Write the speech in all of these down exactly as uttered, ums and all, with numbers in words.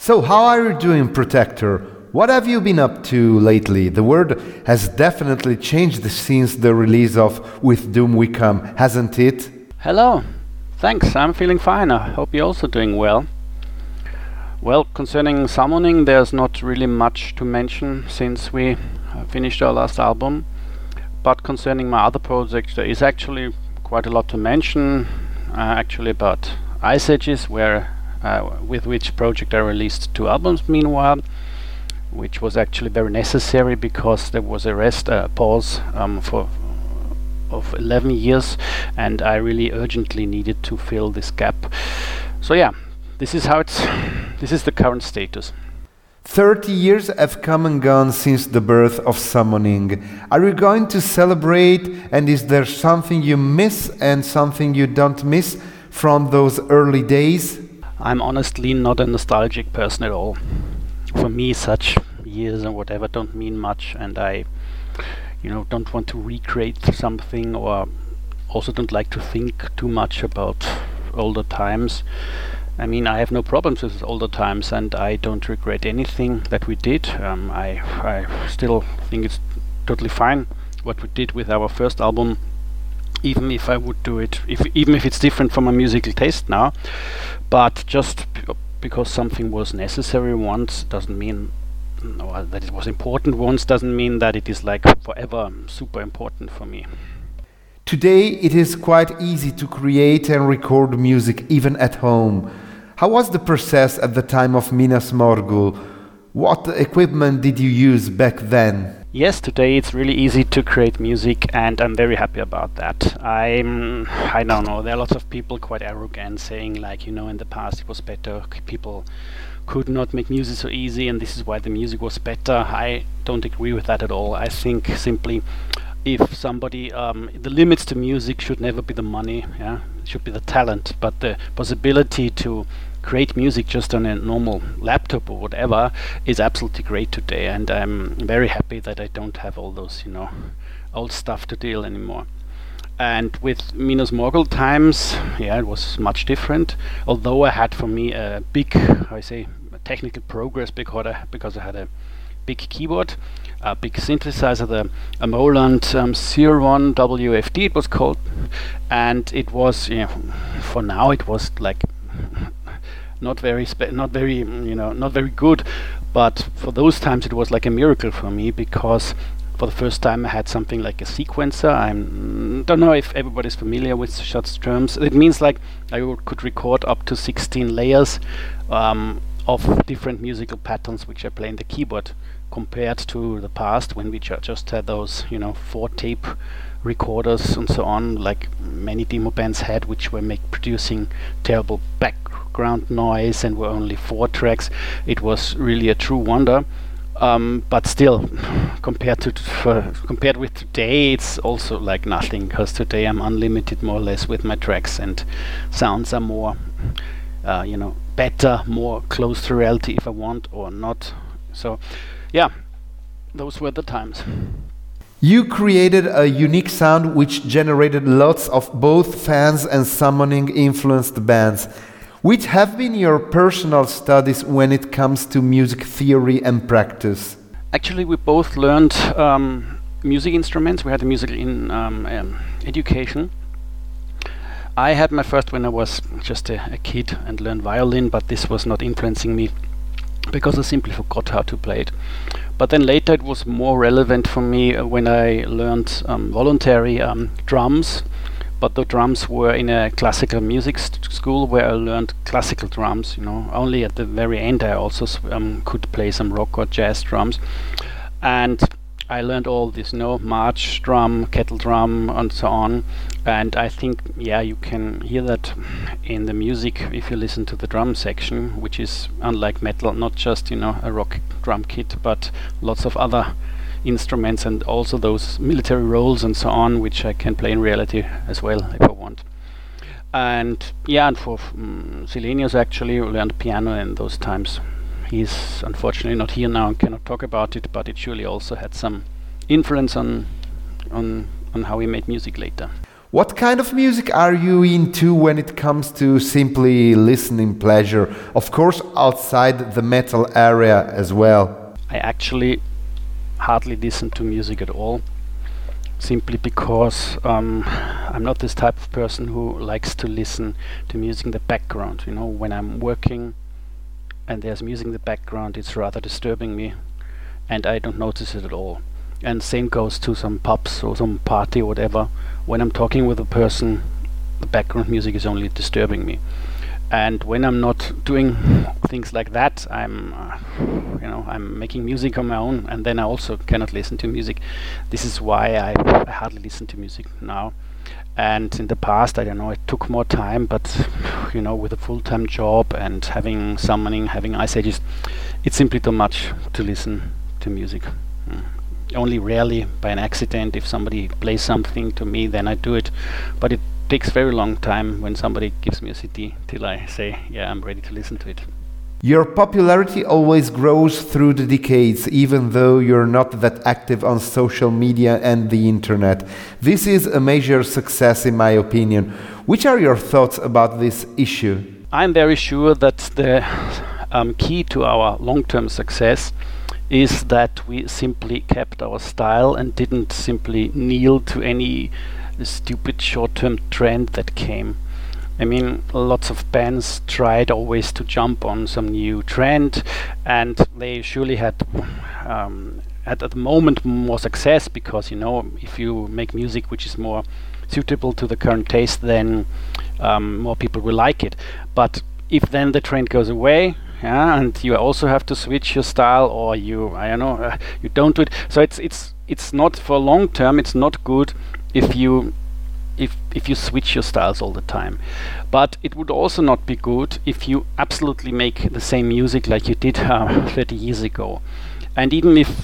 So, how are you doing, Protector? What have you been up to lately? The world has definitely changed since the release of With Doom We Come, hasn't it? Hello. Thanks, I'm feeling fine. I hope you're also doing well. Well, concerning Summoning, there's not really much to mention since we uh, finished our last album. But concerning my other projects, there is actually quite a lot to mention. Uh, actually about Ice Ages, where uh, with which project I released two albums meanwhile, which was actually very necessary because there was a rest, uh, pause um, for of eleven years, and I really urgently needed to fill this gap. So yeah, this is how it's. This is the current status. Thirty years have come and gone since the birth of Summoning. Are you going to celebrate? And is there something you miss and something you don't miss from those early days? I'm honestly not a nostalgic person at all. For me, such years and whatever don't mean much, and I, you know, don't want to recreate something, or also don't like to think too much about older times. I mean, I have no problems with older times, and I don't regret anything that we did. Um, I, I still think it's totally fine what we did with our first album, even if I would do it, if even if it's different from my musical taste now. But just p- because something was necessary once doesn't mean, or that it was important once doesn't mean that it is like forever super important for me. Today it is quite easy to create and record music even at home. How was the process at the time of Minas Morgul? What equipment did you use back then? Yes, today it's really easy to create music, and I'm very happy about that. I'm, I don't know, there are lots of people quite arrogant saying like, you know, in the past it was better, c- people could not make music so easy and this is why the music was better. I don't agree with that at all. I think simply if somebody, um, the limits to music should never be the money, yeah, it should be the talent, but the possibility to create music just on a normal laptop or whatever is absolutely great today, and I'm very happy that I don't have all those, you know, old stuff to deal anymore. And with Minas Morgul times, yeah, it was much different. Although I had for me a big, how I say, technical progress because I, because I had a big keyboard, a big synthesizer, the a Moland um, zero one W F D it was called, and it was, you know, for now it was like not very spe- not very mm, you know not very good, but for those times it was like a miracle for me because for the first time I had something like a sequencer. I don't know if everybody's familiar with such terms. It means like I w- could record up to sixteen layers um, of different musical patterns which I play in the keyboard, compared to the past when we ju- just had those, you know, four tape recorders and so on, like many demo bands had, which were make producing terrible background noise and were only four tracks. It was really a true wonder. Um, but still, compared to t- for, compared with today, it's also like nothing, because today I'm unlimited more or less with my tracks, and sounds are more, uh, you know, better, more close to reality if I want or not. So, yeah, those were the times. You created a unique sound which generated lots of both fans and Summoning influenced bands. Which have been your personal studies when it comes to music theory and practice? Actually, we both learned um, music instruments. We had a music in um, um, education. I had my first when I was just a, a kid and learned violin, but this was not influencing me because I simply forgot how to play it. But then later it was more relevant for me uh, when I learned um, voluntary um, drums. But the drums were in a classical music st- school where I learned classical drums. You know, only at the very end I also s- um, could play some rock or jazz drums, and I learned all this, you know, march drum, kettle drum, and so on. And I think, yeah, you can hear that in the music if you listen to the drum section, which is unlike metal, not just, you know, a rock drum kit, but lots of other instruments and also those military rolls and so on, which I can play in reality as well if I want. And yeah, and for um, Silenius actually learned piano in those times. He's unfortunately not here now and cannot talk about it, but it surely also had some influence on on on how he made music later. What kind of music are you into when it comes to simply listening pleasure? Of course, outside the metal area as well. I actually hardly listen to music at all, simply because um, I'm not this type of person who likes to listen to music in the background. You know, when I'm working and there's music in the background, it's rather disturbing me, and I don't notice it at all. And same goes to some pubs or some party or whatever. When I'm talking with a person, the background music is only disturbing me. And when I'm not doing things like that, I'm, uh, you know, I'm making music on my own, and then I also cannot listen to music. This is why I, I hardly listen to music now. And in the past, I don't know, it took more time, but you know, with a full-time job and having summoning, having Ice Ages, it's simply too much to listen to music. Mm. Only rarely by an accident, if somebody plays something to me, then I do it. But it takes very long time when somebody gives me a C D till I say, yeah, I'm ready to listen to it. Your popularity always grows through the decades, even though you're not that active on social media and the internet. This is a major success in my opinion. Which are your thoughts about this issue? I'm very sure that the um, key to our long-term success is that we simply kept our style and didn't simply kneel to any stupid short-term trend that came. I mean, lots of bands tried always to jump on some new trend, and they surely had um, at, at the moment more success, because you know, if you make music which is more suitable to the current taste, then um, more people will like it. But if then the trend goes away, yeah, and you also have to switch your style, or you, I don't know, uh, you don't do it. So it's it's it's not for long term. It's not good if you if if you switch your styles all the time. But it would also not be good if you absolutely make the same music like you did uh, thirty years ago. And even if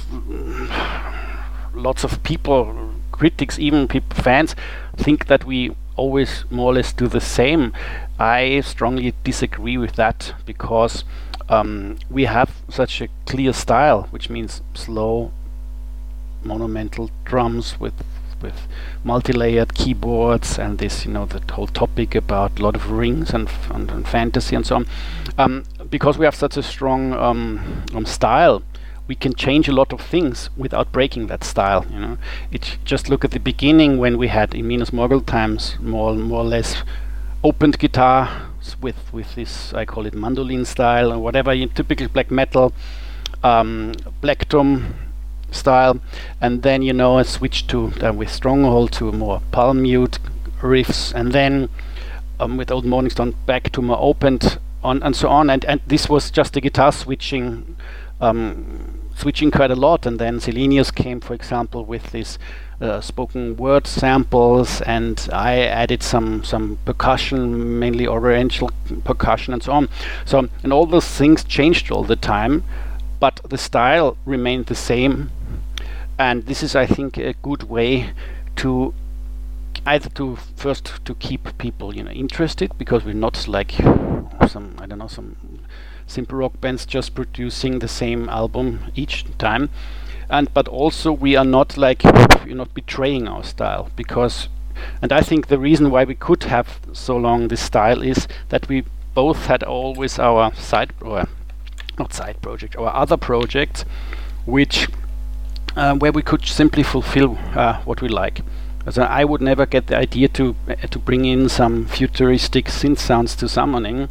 lots of people, critics, even peop fans, think that we always more or less do the same, I strongly disagree with that, because um, we have such a clear style, which means slow, monumental drums with with multi-layered keyboards, and this, you know, the whole topic about a lot of rings and, f and, and fantasy and so on. Um, because we have such a strong um, um, style, we can change a lot of things without breaking that style. You know, it just look at the beginning when we had in Minus Morgul times more more or less opened guitar with with this, I call it mandolin style or whatever, you typical black metal, um, Black Dome style, and then you know I switched to uh, with Stronghold to more palm mute riffs, and then um, with Old Morningstar back to more opened on and so on, and and this was just the guitar switching um, switching quite a lot. And then Selenius came, for example, with this uh, spoken word samples, and I added some some percussion, mainly Oriental percussion and so on. So, and all those things changed all the time, but the style remained the same. And this is, I think, a good way to either to first to keep people, you know, interested, because we're not like some, I don't know, some simple rock bands just producing the same album each time, and but also we are not like, you're not betraying our style, because, and I think the reason why we could have so long this style is that we both had always our side, or not side project, our other projects, which uh, where we could simply fulfill uh, what we like. So I would never get the idea to uh, to bring in some futuristic synth sounds to summoning,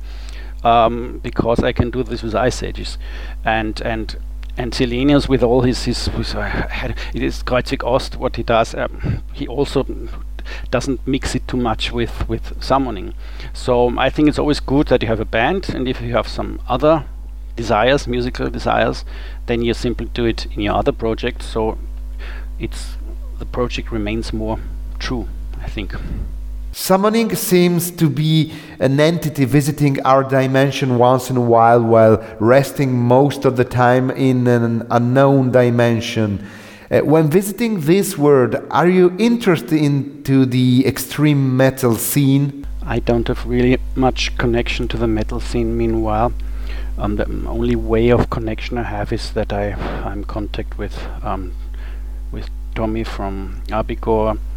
um, because I can do this with Ice Ages, and and and Selenius with all his his, his uh, it is Kreuzig Ost what he does. Um, he also doesn't mix it too much with with summoning. So I think it's always good that you have a band, and if you have some other desires, musical desires, then you simply do it in your other project. So it's the project remains more true, I think. Summoning seems to be an entity visiting our dimension once in a while, while resting most of the time in an unknown dimension. Uh, when visiting this world, are you interested into the extreme metal scene? I don't have really much connection to the metal scene meanwhile. Um, the only way of connection I have is that I I'm in contact with um, with Tommy from Abigor,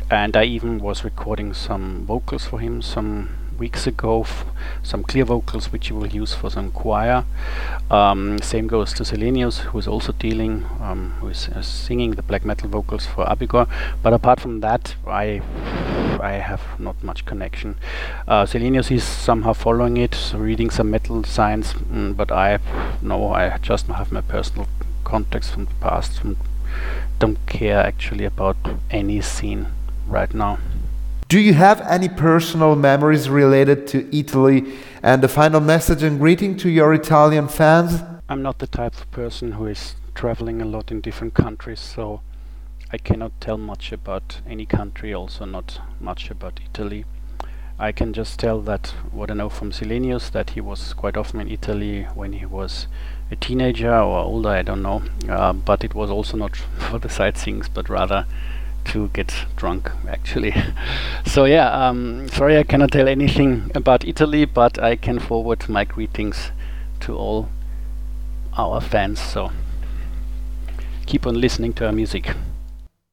and I even was recording some vocals for him some weeks ago, f- some clear vocals which he will use for some choir. Um, same goes to Selenius, who is also dealing, um, who is uh, singing the black metal vocals for Abigor. But apart from that, I I have not much connection. Uh, Selenius is somehow following it, so reading some metal science, mm, but I no, I just have my personal contacts from the past. From, don't care actually about any scene right now. Do you have any personal memories related to Italy? And a final message and greeting to your Italian fans? I'm not the type of person who is traveling a lot in different countries, so I cannot tell much about any country, also not much about Italy. I can just tell that what I know from Selenius, that he was quite often in Italy when he was a teenager or older, I don't know, uh, but it was also not for the sightseeing, but rather to get drunk actually. So yeah, um, sorry I cannot tell anything about Italy, but I can forward my greetings to all our fans, so keep on listening to our music.